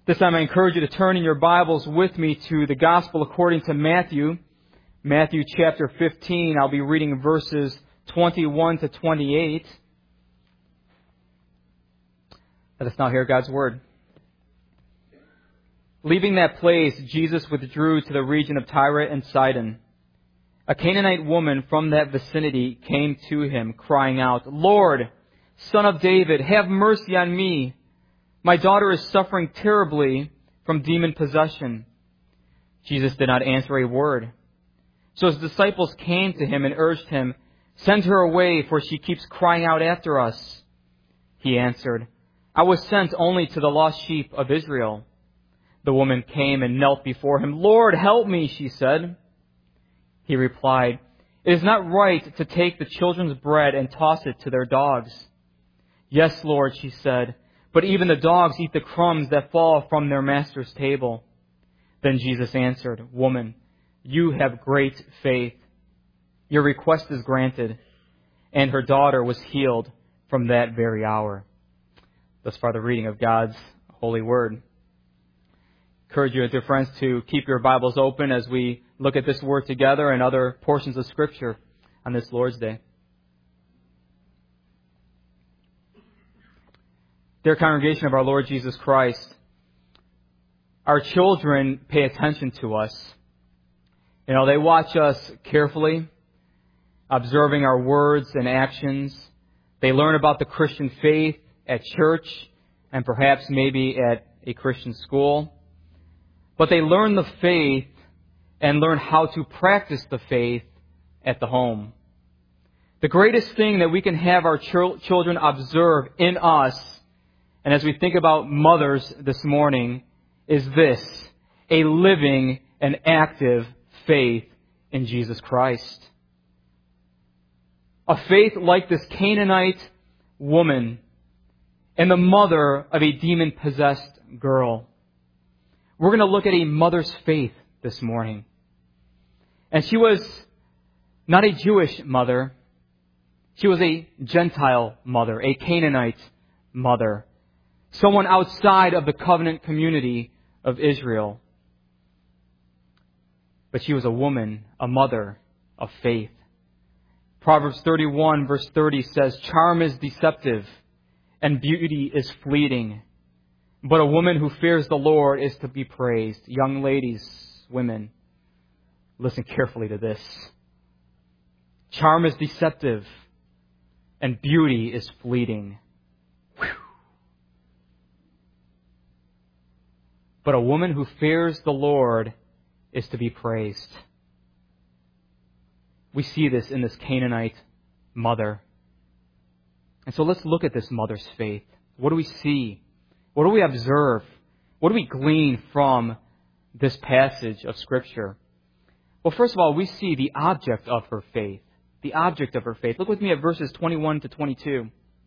This time I encourage you to turn in your Bibles with me to the Gospel according to Matthew. Matthew chapter 15. I'll be reading verses 21 to 28. Let us now hear God's Word. Leaving that place, Jesus withdrew to the region of Tyre and Sidon. A Canaanite woman from that vicinity came to him, crying out, "Lord, Son of David, have mercy on me. My daughter is suffering terribly from demon possession." Jesus did not answer a word. So his disciples came to him and urged him, "Send her away, for she keeps crying out after us." He answered, "I was sent only to the lost sheep of Israel." The woman came and knelt before him. "Lord, help me," she said. He replied, "It is not right to take the children's bread and toss it to their dogs." "Yes, Lord," she said, "but even the dogs eat the crumbs that fall from their master's table." Then Jesus answered, "Woman, you have great faith. Your request is granted." And her daughter was healed from that very hour. Thus far the reading of God's holy word. I encourage you, dear friends, to keep your Bibles open as we look at this word together and other portions of Scripture on this Lord's Day. Dear congregation of our Lord Jesus Christ, our children pay attention to us. They watch us carefully, observing our words and actions. They learn about the Christian faith at church and perhaps maybe at a Christian school. But they learn the faith and learn how to practice the faith at the home. The greatest thing that we can have our children observe in us, and as we think about mothers this morning, is this: a living and active faith in Jesus Christ. A faith like this Canaanite woman and the mother of a demon-possessed girl. We're going to look at a mother's faith this morning. And she was not a Jewish mother. She was a Gentile mother, a Canaanite mother. Someone outside of the covenant community of Israel. But she was a woman, a mother of faith. Proverbs 31 verse 30 says, "Charm is deceptive and beauty is fleeting, but a woman who fears the Lord is to be praised." Young ladies, women, listen carefully to this. Charm is deceptive and beauty is fleeting. Whew. But a woman who fears the Lord is to be praised. We see this in this Canaanite mother. And so let's look at this mother's faith. What do we see? What do we observe? What do we glean from this passage of Scripture? Well, first of all, we see the object of her faith. The object of her faith. Look with me at verses 21 to 22.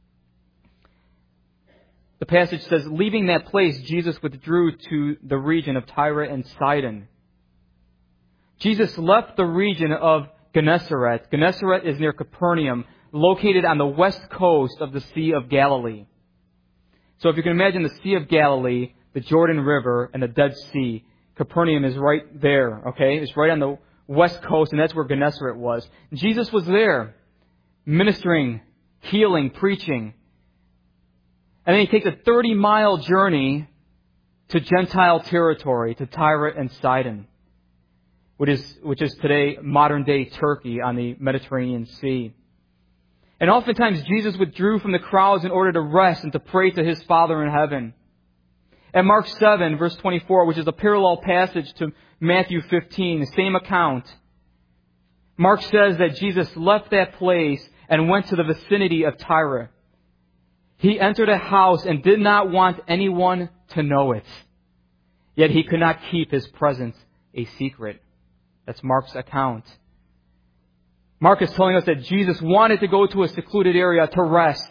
The passage says, "Leaving that place, Jesus withdrew to the region of Tyre and Sidon." Jesus left the region of Gennesaret. Gennesaret is near Capernaum, located on the west coast of the Sea of Galilee. So if you can imagine the Sea of Galilee, the Jordan River, and the Dead Sea, Capernaum is right there, okay? It's right on the west coast, and that's where Gennesaret was. Jesus was there, ministering, healing, preaching. And then he takes a 30-mile journey to Gentile territory, to Tyre and Sidon, which is today modern-day Turkey on the Mediterranean Sea. And oftentimes Jesus withdrew from the crowds in order to rest and to pray to his Father in heaven. At Mark 7, verse 24, which is a parallel passage to Matthew 15, the same account, Mark says that Jesus left that place and went to the vicinity of Tyre. He entered a house and did not want anyone to know it. Yet he could not keep his presence a secret. That's Mark's account. Mark is telling us that Jesus wanted to go to a secluded area to rest,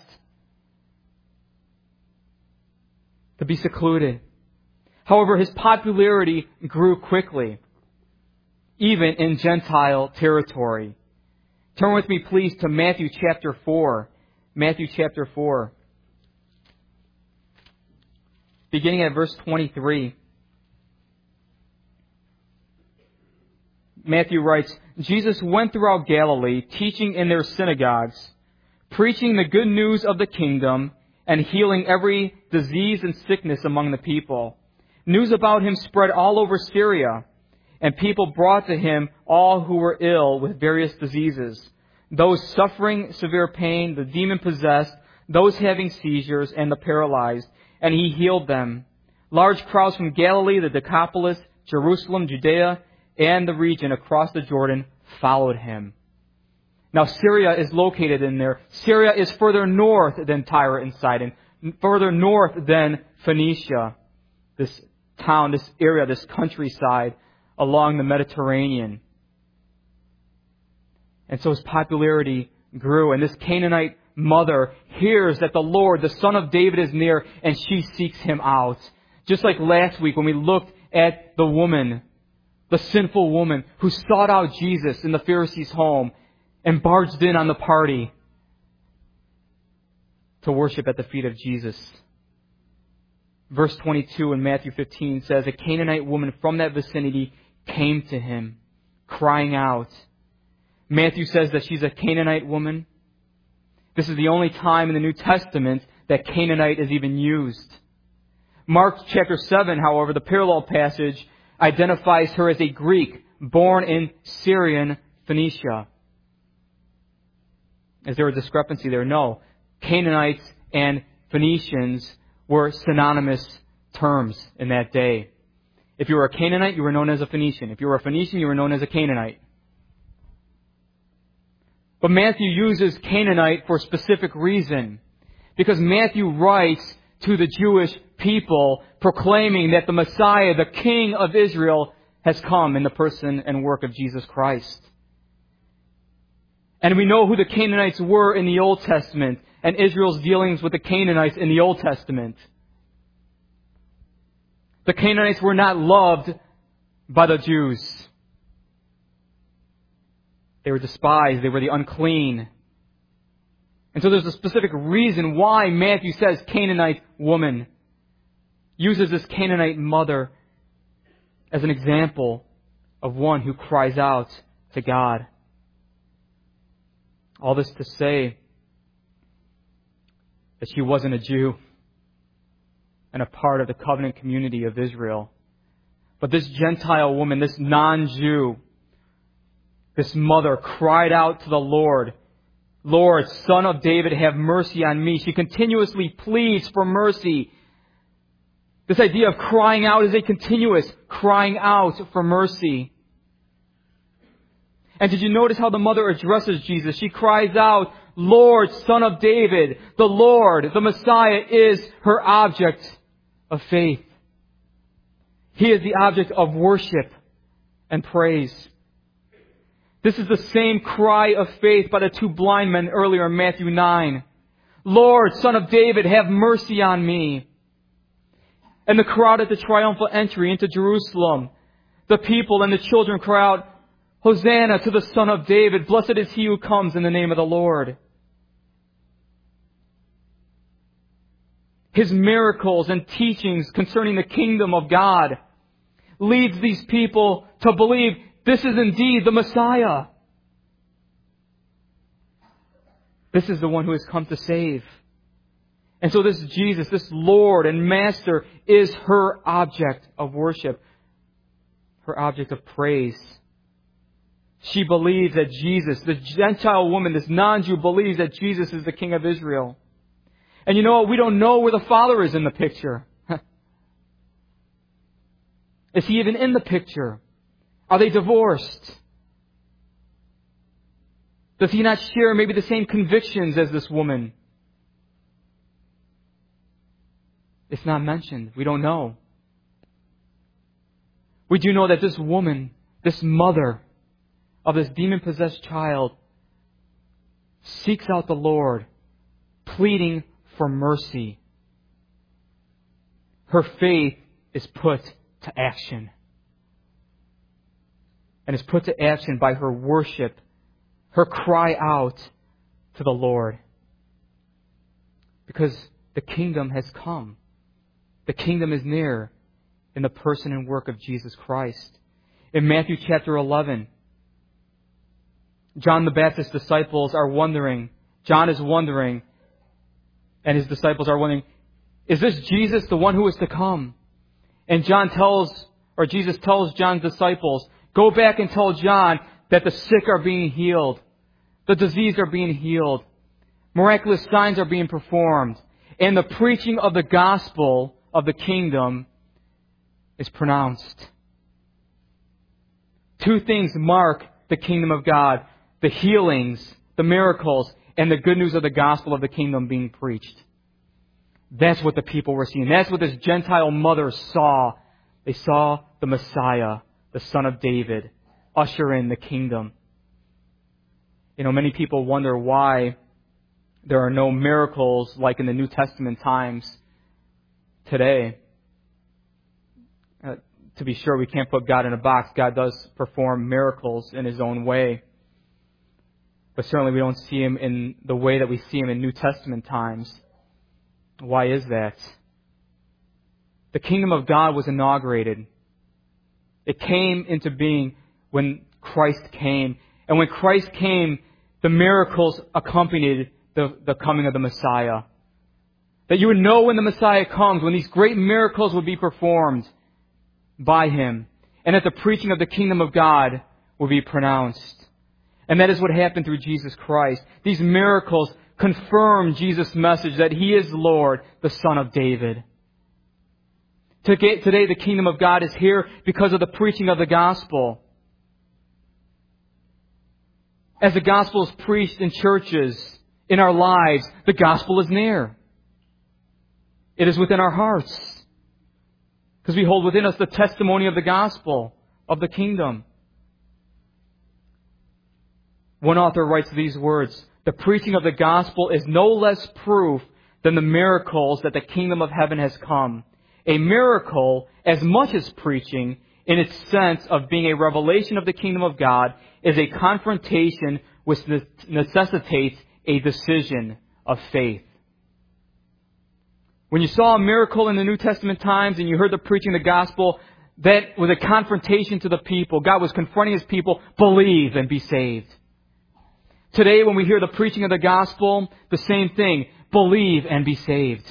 to be secluded. However, his popularity grew quickly, even in Gentile territory. Turn with me, please, to Matthew chapter 4. Matthew chapter 4. beginning at verse 23. Matthew writes, Jesus went throughout Galilee, teaching in their synagogues, preaching the good news of the kingdom, and healing every disease and sickness among the people. News about him spread all over Syria, and people brought to him all who were ill with various diseases, those suffering severe pain, the demon-possessed, those having seizures, and the paralyzed, and he healed them. Large crowds from Galilee, the Decapolis, Jerusalem, Judea, and the region across the Jordan followed him. Now Syria is located in there. Syria is further north than Tyre and Sidon, further north than Phoenicia, this town, this area, this countryside along the Mediterranean. And so his popularity grew, and this Canaanite mother hears that the Lord, the Son of David, is near, and she seeks him out. Just like last week when we looked at the woman, the sinful woman who sought out Jesus in the Pharisee's home and barged in on the party to worship at the feet of Jesus. Verse 22 in Matthew 15 says, a Canaanite woman from that vicinity came to him, crying out. Matthew says that she's a Canaanite woman. This is the only time in the New Testament that Canaanite is even used. Mark chapter 7, however, the parallel passage identifies her as a Greek born in Syrian Phoenicia. Is there a discrepancy there? No. Canaanites and Phoenicians were synonymous terms in that day. If you were a Canaanite, you were known as a Phoenician. If you were a Phoenician, you were known as a Canaanite. But Matthew uses Canaanite for a specific reason, because Matthew writes to the Jewish people proclaiming that the Messiah, the King of Israel, has come in the person and work of Jesus Christ. And we know who the Canaanites were in the Old Testament and Israel's dealings with the Canaanites in the Old Testament. The Canaanites were not loved by the Jews. They were despised. They were the unclean. And so there's a specific reason why Matthew says Canaanite woman, uses this Canaanite mother as an example of one who cries out to God. All this to say that she wasn't a Jew and a part of the covenant community of Israel. But this Gentile woman, this non-Jew, this mother cried out to the Lord, Lord, Son of David, have mercy on me. She continuously pleads for mercy. This idea of crying out is a continuous crying out for mercy. And did you notice how the mother addresses Jesus? She cries out, Lord, Son of David. The Lord, the Messiah, is her object of faith. He is the object of worship and praise. This is the same cry of faith by the two blind men earlier in Matthew 9. Lord, Son of David, have mercy on me. And the crowd at the triumphal entry into Jerusalem, the people and the children cry out, Hosanna to the Son of David. Blessed is he who comes in the name of the Lord. His miracles and teachings concerning the kingdom of God leads these people to believe this is indeed the Messiah. This is the one who has come to save. And so this Jesus, this Lord and Master, is her object of worship, her object of praise. She believes that Jesus, the Gentile woman, this non-Jew, believes that Jesus is the King of Israel. And you know what? We don't know where the Father is in the picture. Is he even in the picture? Are they divorced? Does he not share maybe the same convictions as this woman? It's not mentioned. We don't know. We do know that this woman, this mother of this demon-possessed child, seeks out the Lord, pleading for mercy. Her faith is put to action. And is put to action by her worship, her cry out to the Lord. Because the kingdom has come. The kingdom is near in the person and work of Jesus Christ. In Matthew chapter 11, John the Baptist's disciples are wondering, John is wondering, and his disciples are wondering, is this Jesus the one who is to come? And Jesus tells John's disciples, go back and tell John that the sick are being healed, the diseased are being healed, miraculous signs are being performed, and the preaching of the gospel of the kingdom is pronounced. Two things mark the kingdom of God: the healings, the miracles, and the good news of the gospel of the kingdom being preached. That's what the people were seeing. That's what this Gentile mother saw. They saw the Messiah, the Son of David, usher in the kingdom. Many people wonder why there are no miracles like in the New Testament times today. To be sure, we can't put God in a box. God does perform miracles in His own way. But certainly we don't see Him in the way that we see Him in New Testament times. Why is that? The kingdom of God was inaugurated. It came into being when Christ came. And when Christ came, the miracles accompanied the coming of the Messiah. That you would know when the Messiah comes, when these great miracles would be performed by Him, and that the preaching of the kingdom of God will be pronounced. And that is what happened through Jesus Christ. These miracles confirm Jesus' message that He is Lord, the Son of David. Today the kingdom of God is here because of the preaching of the gospel. As the gospel is preached in churches, in our lives, the gospel is near. It is within our hearts. Because we hold within us the testimony of the gospel, of the kingdom. One author writes these words: the preaching of the gospel is no less proof than the miracles that the kingdom of heaven has come. A miracle, as much as preaching, in its sense of being a revelation of the kingdom of God, is a confrontation which necessitates a decision of faith. When you saw a miracle in the New Testament times and you heard the preaching of the gospel, that was a confrontation to the people. God was confronting His people, believe and be saved. Today, when we hear the preaching of the gospel, the same thing, believe and be saved.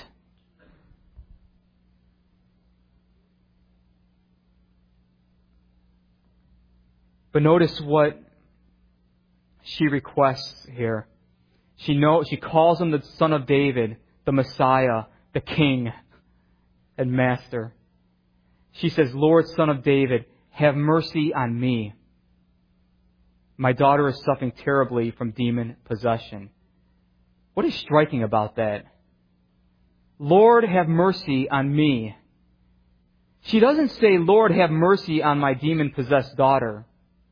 But notice what she requests here. She calls Him the Son of David, the Messiah, the King and Master. She says, Lord, Son of David, have mercy on me. My daughter is suffering terribly from demon possession. What is striking about that? Lord, have mercy on me. She doesn't say, Lord, have mercy on my demon-possessed daughter.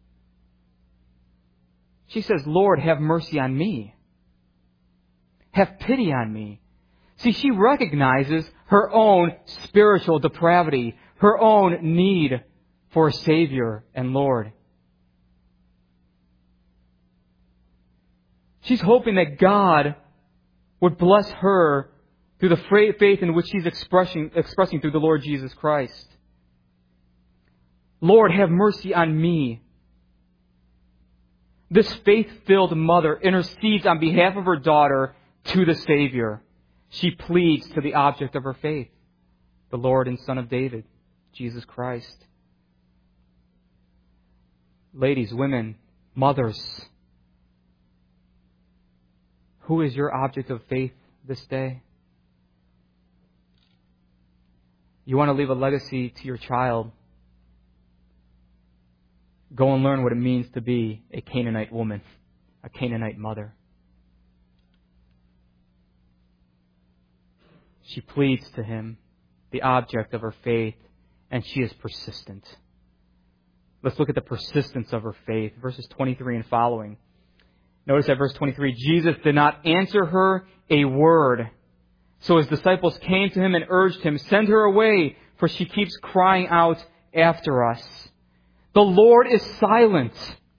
She says, Lord, have mercy on me. Have pity on me. See, she recognizes her own spiritual depravity, her own need for a Savior and Lord. She's hoping that God would bless her through the faith in which she's expressing through the Lord Jesus Christ. Lord, have mercy on me. This faith-filled mother intercedes on behalf of her daughter to the Savior. She pleads to the object of her faith, the Lord and Son of David, Jesus Christ. Ladies, women, mothers, who is your object of faith this day? You want to leave a legacy to your child? Go and learn what it means to be a Canaanite woman, a Canaanite mother. She pleads to Him, the object of her faith, and she is persistent. Let's look at the persistence of her faith. Verses 23 and following. Notice at verse 23, Jesus did not answer her a word. So His disciples came to Him and urged Him, send her away, for she keeps crying out after us. The Lord is silent.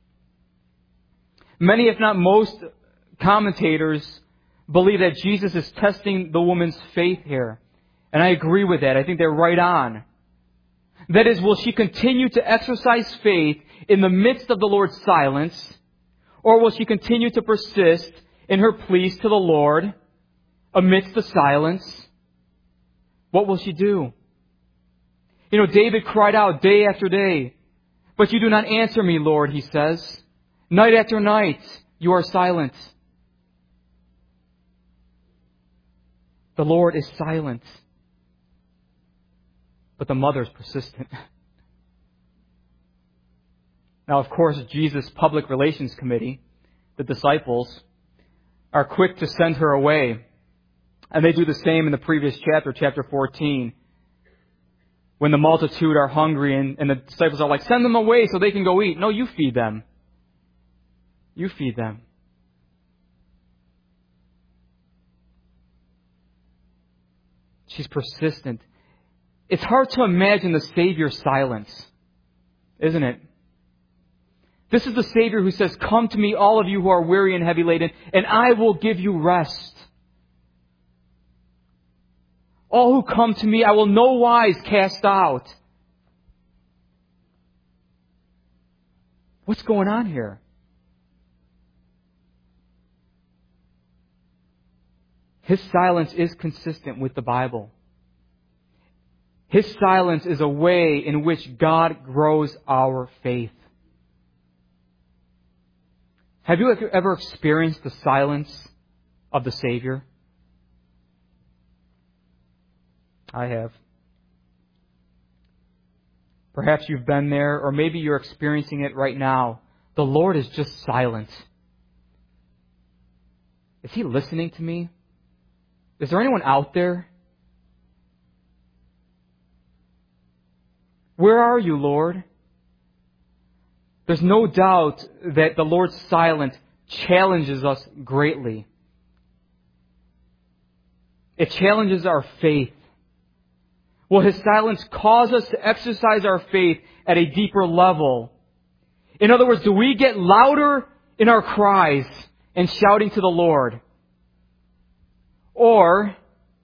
Many, if not most, commentators believe that Jesus is testing the woman's faith here. And I agree with that. I think they're right on. That is, will she continue to exercise faith in the midst of the Lord's silence, or will she continue to persist in her pleas to the Lord amidst the silence? What will she do? David cried out day after day, "But you do not answer me, Lord," he says. "Night after night, you are silent." The Lord is silent, but the mother is persistent. Now, of course, Jesus' public relations committee, the disciples, are quick to send her away. And they do the same in the previous chapter, chapter 14, when the multitude are hungry and the disciples are like, "Send them away so they can go eat." No, you feed them. You feed them. She's persistent. It's hard to imagine the Savior's silence, isn't it? This is the Savior who says, "Come to me, all of you who are weary and heavy laden, and I will give you rest. All who come to me, I will no wise cast out." What's going on here? His silence is consistent with the Bible. His silence is a way in which God grows our faith. Have you ever experienced the silence of the Savior? I have. Perhaps you've been there, or maybe you're experiencing it right now. The Lord is just silent. Is He listening to me? Is there anyone out there? Where are you, Lord? There's no doubt that the Lord's silence challenges us greatly. It challenges our faith. Will His silence cause us to exercise our faith at a deeper level? In other words, do we get louder in our cries and shouting to the Lord? Or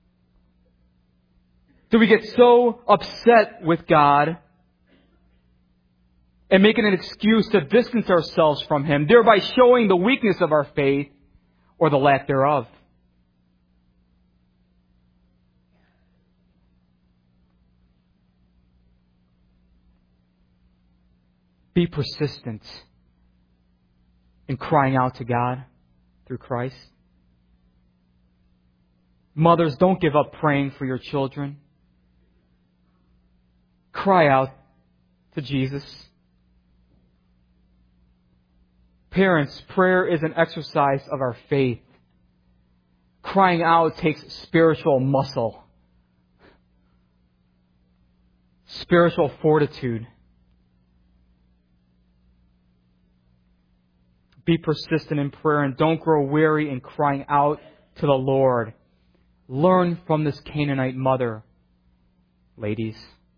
do we get so upset with God and making an excuse to distance ourselves from Him, thereby showing the weakness of our faith or the lack thereof? Be persistent in crying out to God through Christ. Mothers, don't give up praying for your children. Cry out to Jesus. Parents, prayer is an exercise of our faith. Crying out takes spiritual muscle, spiritual fortitude. Be persistent in prayer and don't grow weary in crying out to the Lord. Learn from this Canaanite mother, ladies.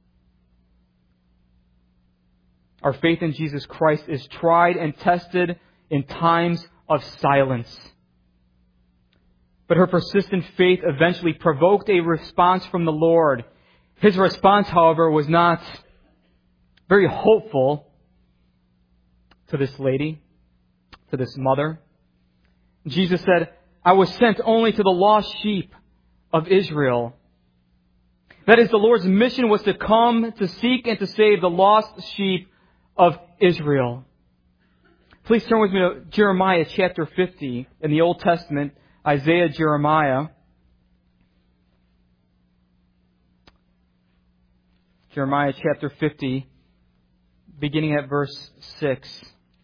Our faith in Jesus Christ is tried and tested in times of silence. But her persistent faith eventually provoked a response from the Lord. His response, however, was not very hopeful to this lady, to this mother. Jesus said, "I was sent only to the lost sheep of Israel." That is, the Lord's mission was to come to seek and to save the lost sheep of Israel. Please turn with me to Jeremiah chapter 50 in the Old Testament. Isaiah, Jeremiah. Jeremiah chapter 50, beginning at verse 6.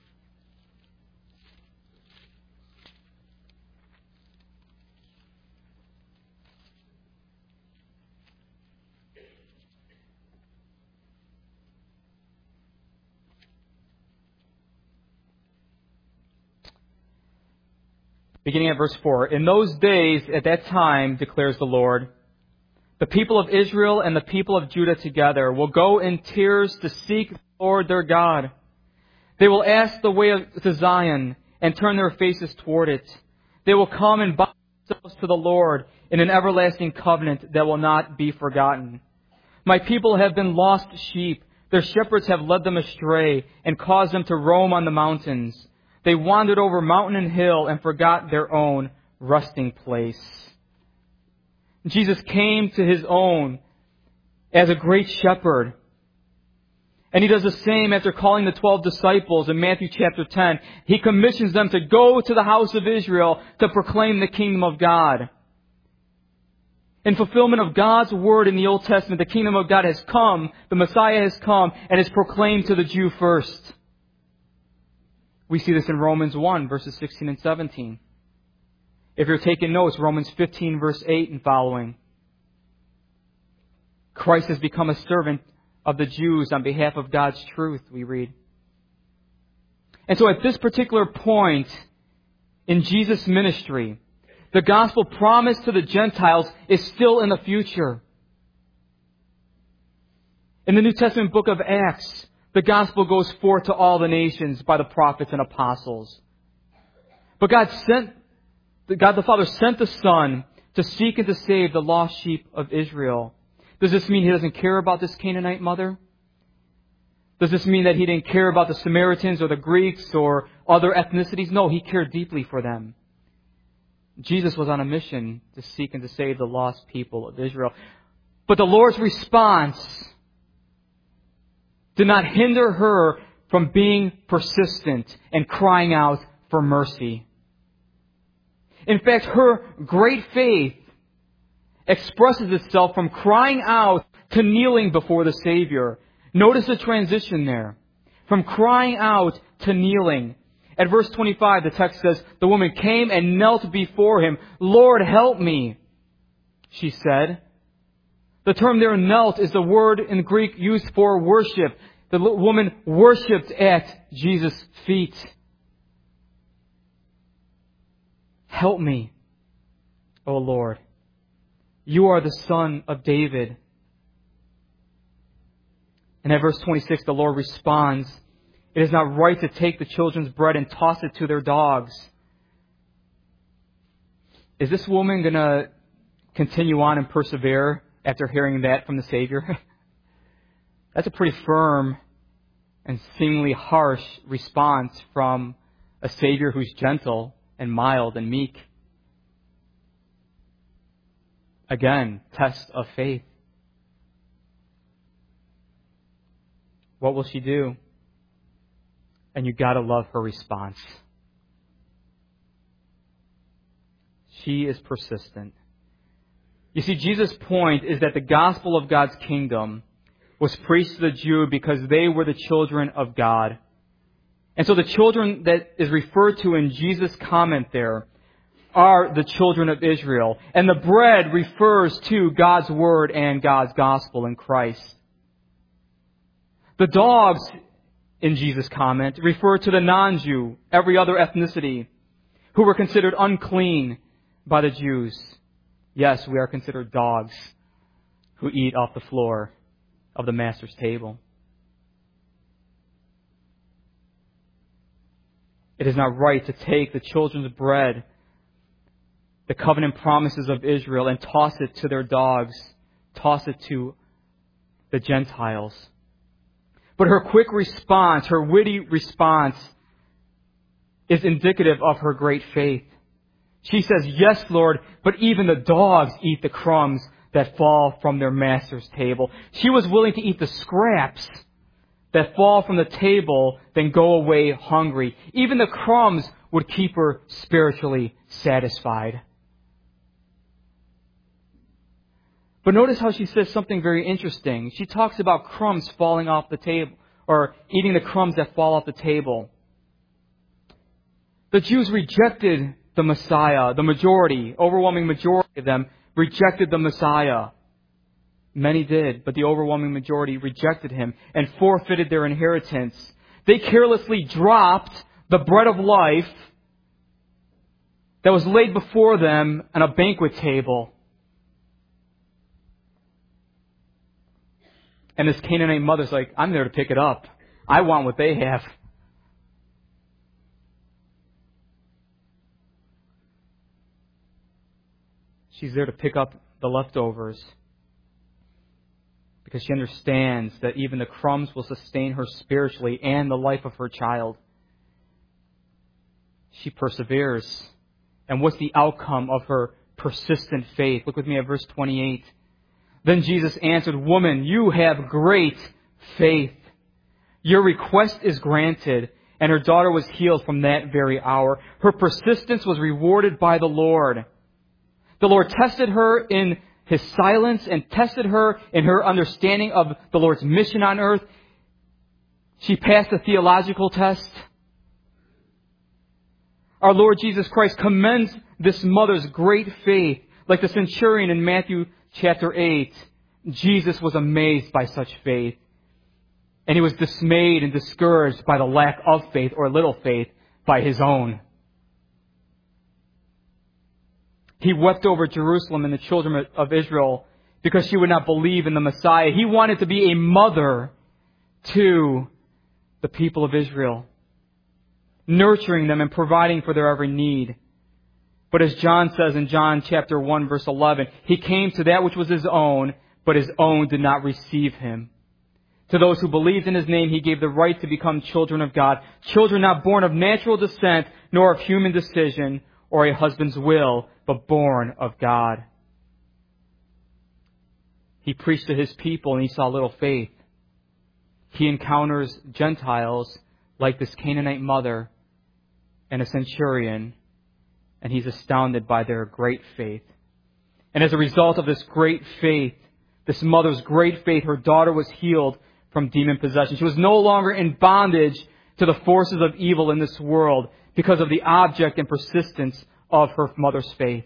Beginning at verse 4. "In those days, at that time, declares the Lord, the people of Israel and the people of Judah together will go in tears to seek the Lord their God. They will ask the way to Zion and turn their faces toward it. They will come and bow themselves to the Lord in an everlasting covenant that will not be forgotten. My people have been lost sheep. Their shepherds have led them astray and caused them to roam on the mountains. They wandered over mountain and hill and forgot their own resting place. Jesus came to His own as a great shepherd. And He does the same after calling the 12 disciples in Matthew chapter 10. He commissions them to go to the house of Israel to proclaim the kingdom of God. In fulfillment of God's word in the Old Testament, the kingdom of God has come, the Messiah has come, and is proclaimed to the Jew first. We see this in Romans 1, verses 16 and 17. If you're taking notes, Romans 15, verse 8 and following. Christ has become a servant of the Jews on behalf of God's truth, we read. And so at this particular point in Jesus' ministry, the gospel promised to the Gentiles is still in the future. In the New Testament book of Acts, the gospel goes forth to all the nations by the prophets and apostles. But God the Father sent the Son to seek and to save the lost sheep of Israel. Does this mean He doesn't care about this Canaanite mother? Does this mean that He didn't care about the Samaritans or the Greeks or other ethnicities? No, He cared deeply for them. Jesus was on a mission to seek and to save the lost people of Israel. But the Lord's response did not hinder her from being persistent and crying out for mercy. In fact, her great faith expresses itself from crying out to kneeling before the Savior. Notice the transition there. From crying out to kneeling. At verse 25, the text says, the woman came and knelt before Him. Lord, help me, she said. The term there, knelt, is the word in Greek used for worship. The woman worshipped at Jesus' feet. Help me, O Lord. You are the Son of David. And at verse 26, the Lord responds, it is not right to take the children's bread and toss it to their dogs. Is this woman going to continue on and persevere after hearing that from the Savior? That's a pretty firm and seemingly harsh response from a Savior who's gentle and mild and meek. Again, test of faith. What will she do? And you gotta love her response. She is persistent. You see, Jesus' point is that the gospel of God's kingdom was preached to the Jew because they were the children of God. And so the children that is referred to in Jesus' comment there are the children of Israel. And the bread refers to God's word and God's gospel in Christ. The dogs, in Jesus' comment, refer to the non-Jew, every other ethnicity, who were considered unclean by the Jews. Yes, we are considered dogs who eat off the floor of the Master's table. It is not right to take the children's bread, the covenant promises of Israel, and toss it to their dogs, toss it to the Gentiles. But her quick response, her witty response, is indicative of her great faith. She says, yes, Lord, but even the dogs eat the crumbs that fall from their master's table. She was willing to eat the scraps that fall from the table than go away hungry. Even the crumbs would keep her spiritually satisfied. But notice how she says something very interesting. She talks about crumbs falling off the table, or eating the crumbs that fall off the table. The Jews rejected the Messiah. The majority, overwhelming majority of them, rejected the Messiah. Many did, but the overwhelming majority rejected Him and forfeited their inheritance. They carelessly dropped the bread of life that was laid before them on a banquet table. And this Canaanite mother's like, I'm there to pick it up. I want what they have. She's there to pick up the leftovers because she understands that even the crumbs will sustain her spiritually and the life of her child. She perseveres. And what's the outcome of her persistent faith? Look with me at verse 28. Then Jesus answered, "Woman, you have great faith. Your request is granted." And her daughter was healed from that very hour. Her persistence was rewarded by the Lord. The Lord tested her in His silence and tested her in her understanding of the Lord's mission on earth. She passed the theological test. Our Lord Jesus Christ commends this mother's great faith. Like the centurion in Matthew chapter 8, Jesus was amazed by such faith. And He was dismayed and discouraged by the lack of faith or little faith by His own. He wept over Jerusalem and the children of Israel because she would not believe in the Messiah. He wanted to be a mother to the people of Israel, nurturing them and providing for their every need. But as John says in John chapter 1 verse 11, He came to that which was His own, but His own did not receive Him. To those who believed in His name, He gave the right to become children of God, children not born of natural descent, nor of human decision or a husband's will, but born of God. He preached to His people and He saw little faith. He encounters Gentiles like this Canaanite mother and a centurion, and He's astounded by their great faith. And as a result of this great faith, this mother's great faith, her daughter was healed from demon possession. She was no longer in bondage to the forces of evil in this world because of the object and persistence of her mother's faith.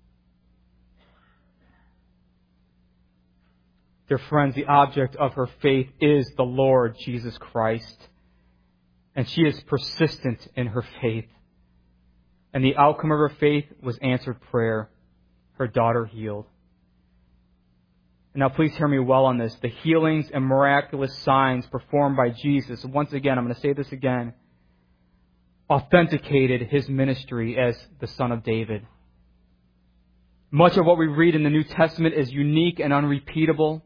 Dear friends, the object of her faith is the Lord Jesus Christ. And she is persistent in her faith. And the outcome of her faith was answered prayer. Her daughter healed. And now please hear me well on this. The healings and miraculous signs performed by Jesus, once again, I'm going to say this again, authenticated His ministry as the Son of David. Much of what we read in the New Testament is unique and unrepeatable.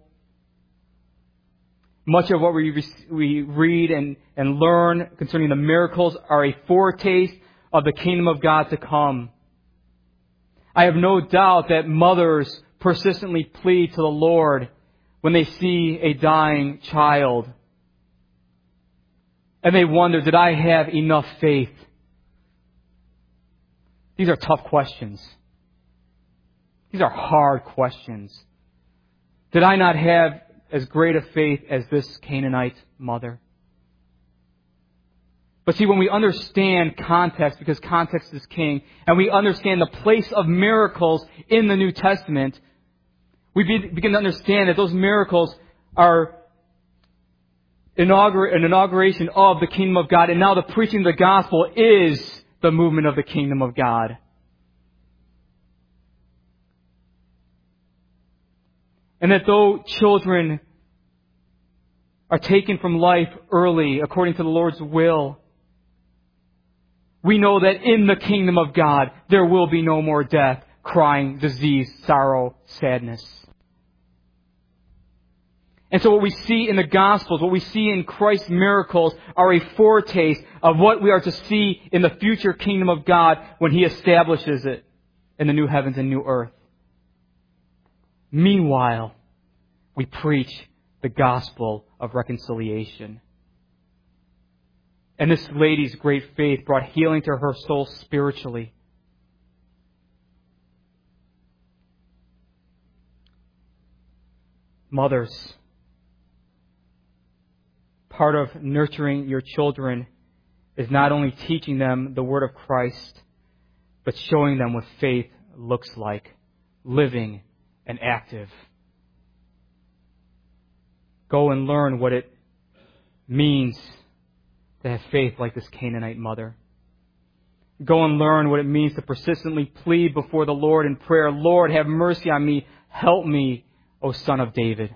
Much of what we read and learn concerning the miracles are a foretaste of the kingdom of God to come. I have no doubt that mothers persistently plead to the Lord when they see a dying child. And they wonder, did I have enough faith? These are tough questions. These are hard questions. Did I not have as great a faith as this Canaanite mother? But see, when we understand context, because context is king, and we understand the place of miracles in the New Testament, we begin to understand that those miracles are an inauguration of the kingdom of God, and now the preaching of the gospel is the movement of the kingdom of God. And that though children are taken from life early according to the Lord's will, we know that in the kingdom of God there will be no more death, crying, disease, sorrow, sadness. And so what we see in the Gospels, what we see in Christ's miracles are a foretaste of what we are to see in the future kingdom of God when He establishes it in the new heavens and new earth. Meanwhile, we preach the gospel of reconciliation. And this lady's great faith brought healing to her soul spiritually. Mothers, part of nurturing your children is not only teaching them the word of Christ, but showing them what faith looks like, living and active. Go and learn what it means to have faith like this Canaanite mother. Go and learn what it means to persistently plead before the Lord in prayer, Lord, have mercy on me, help me, O Son of David.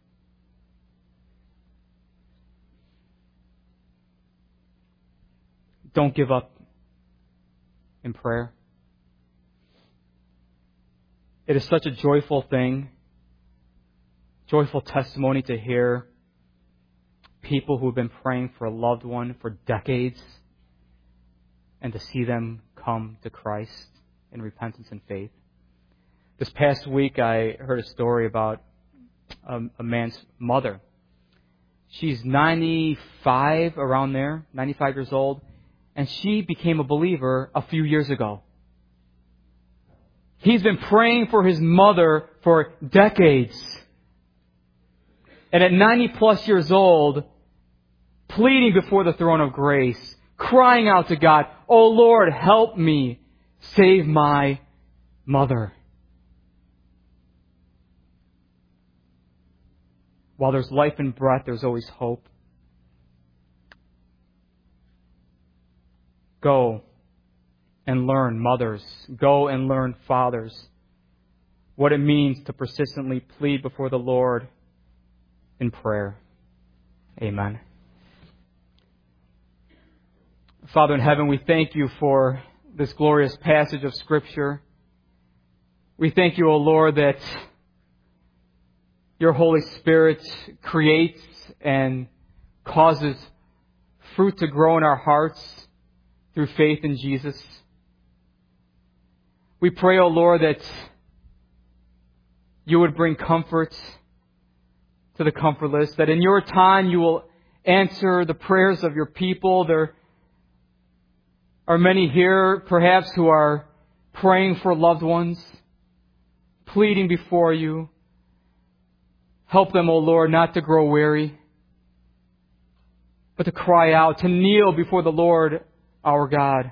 Don't give up in prayer. It is such a joyful thing, joyful testimony to hear people who have been praying for a loved one for decades and to see them come to Christ in repentance and faith. This past week, I heard a story about a man's mother. She's 95, around there, 95 years old, and she became a believer a few years ago. He's been praying for his mother for decades. And at 90 plus years old, pleading before the throne of grace, crying out to God, "Oh Lord, help me, save my mother." While there's life and breath, there's always hope. Go and learn, mothers. Go and learn, fathers, what it means to persistently plead before the Lord in prayer. Amen. Father in heaven, we thank you for this glorious passage of Scripture. We thank you, O Lord, that your Holy Spirit creates and causes fruit to grow in our hearts through faith in Jesus. We pray, O Lord, that you would bring comfort to the comfortless, that in your time you will answer the prayers of your people. There are many here, perhaps, who are praying for loved ones, pleading before you. Help them, O Lord, not to grow weary, but to cry out, to kneel before the Lord our God.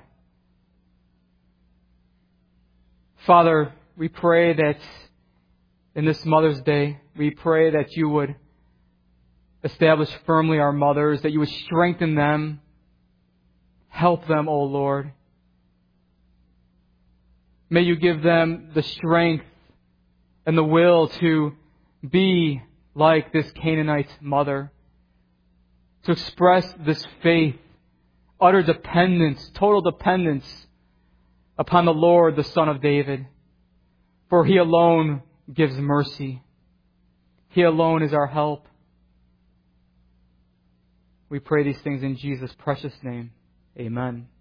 Father, we pray that in this Mother's Day, we pray that you would establish firmly our mothers, that you would strengthen them, help them, O Lord. May you give them the strength and the will to be like this Canaanite mother, to express this faith, utter dependence, total dependence upon the Lord, the Son of David. For He alone gives mercy. He alone is our help. We pray these things in Jesus' precious name. Amen.